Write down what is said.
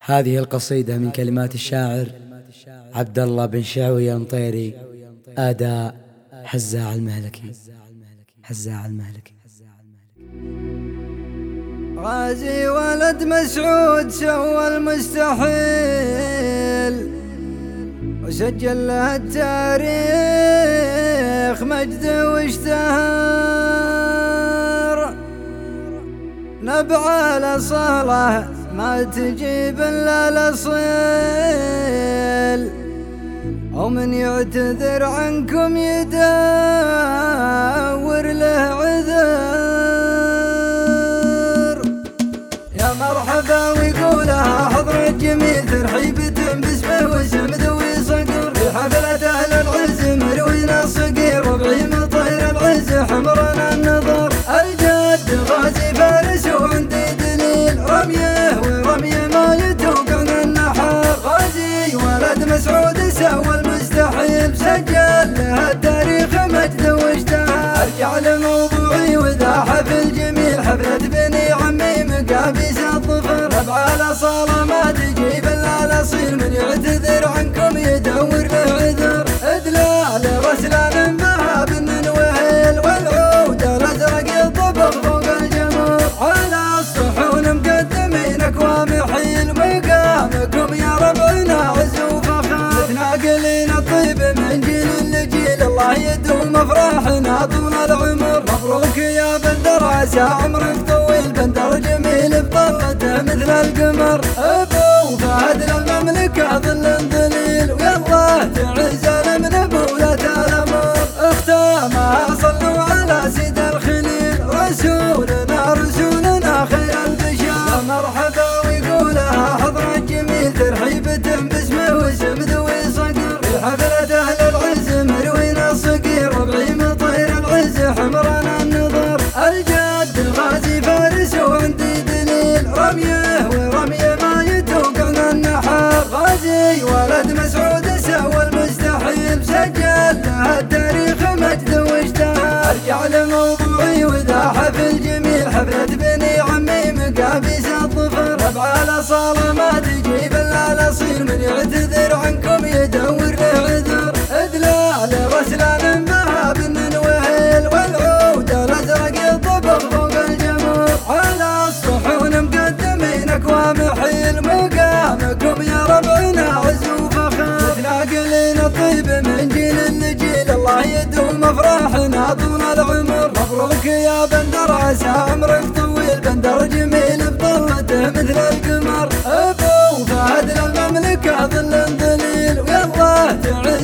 هذه القصيدة من كلمات الشاعر عبد الله بن شعوي المطيري، أداء حزاع المهلكي. غازي ولد مسعود سوى المستحيل وسجل له التاريخ مجد واشتهر. نبع الأصالة ما تجيب إلا الأصيل، ومن يعتذر عنكم يدور له عذر. يا مرحبا ويقولها حضر الجميل، ترحيبة باسمه واسم ذوي صقر. في حفلة أهل العز مروينا الصقير، ربعي مطير العز حمرنا النظر. الجد غازي فارس وعندي دليل، رميه ورميه ما يتوقع من النحر. غازي ولد مسعود سوى المستحيل، سجل له التاريخ مجد واشتهر. ارجع لموضوعي وذا حفل جميل، حفلة بني عمي مقابيس الظفر. نبع الأصالة ما تجيب إلا الأصيل، من يعتذر عنكم يدور له عذر. إدلال رسلان بها بن وهيل، والعود الأزرق يطبخ فوق الجمر. على الصحون مقدمين أكوام حيل، مقامكم يا ربعنا عز وفخر. متناقلين الطيب من جيل لجيل، الله يدوم أفراحنا طول العمر. مبروك يا بندر عسى عمرك طويل، بندر جميل بطلته مثل القمر. أبو فهد للمملكة ظل ظليل، ويالله تعز من أبولة الأمر. اختامها صلوا على سيد الخليل، رسولنا خير البشر. يا مرحبا ويقولها حضر الجميل، ترحيبة باسمه واسم ذوي صقر. في حفلة أهل العز مروينا الصقير، ربعي مطير العز حمرنا النظر. الجد غازي فارس وعندي دليل، رميه ورميه ما يتوقع من النحر. غازي ولد مسعود سوى المستحيل، سجل له التاريخ مجد واشتهر. ارجع لموضوعي وذا حفل جميل، حفلة بني عمي مقابيس الظفر. نبع الأصالة ما تجيب إلا الأصيل، من يعتذر عنكم يدور له عذر. إدلال رسلان بها بن وهيل، والعود الأزرق يطبخ فوق الجمر. على الصحون مقدمين أكوام حيل، مقامكم يا ربعنا عز وفخر. متناقلين الطيب من جيل لجيل، الله يدوم أفراحنا طول العمر. مبروك يا بندر عسى عمرك طويل، بندر جميل بطلته مثل القمر. أبو فهد للمملكة ظل ظليل، ويالله تعز